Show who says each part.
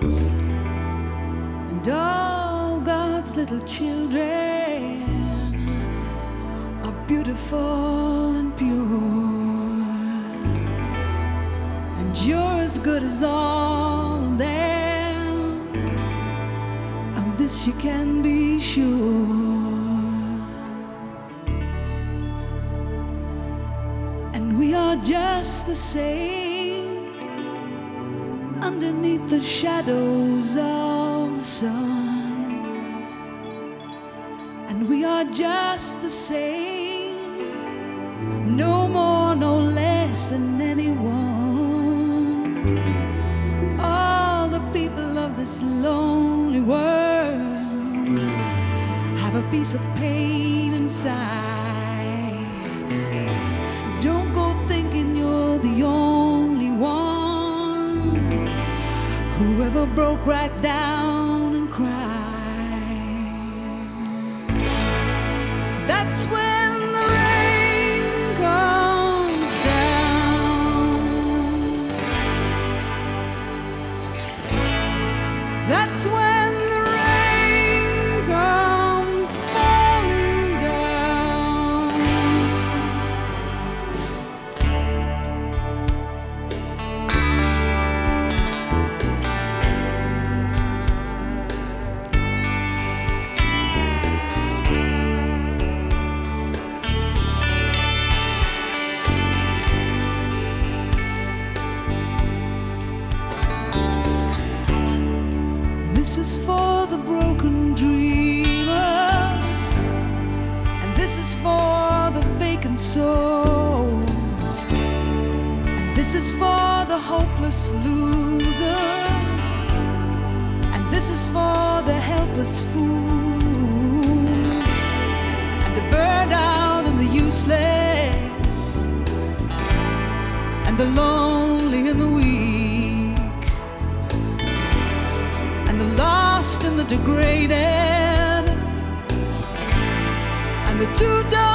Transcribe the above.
Speaker 1: and all God's little children are beautiful and pure, and you're as good as all of them. Of this you can be sure. And we are just the same underneath the shadows of the sun, and we are just the same, no more, no less than anyone. All the people of this lonely world have a piece of pain inside. Don't go thinking you're the only one who ever broke right down and cried. That's when the rain comes down. That's when the rain comes falling down. This is for the broken dreamers, and this is for the vacant souls, and this is for the hopeless losers, and this is for the helpless fools, and the burned out and the useless, and the lonely and the weak, and the lost and the degraded, and the too dark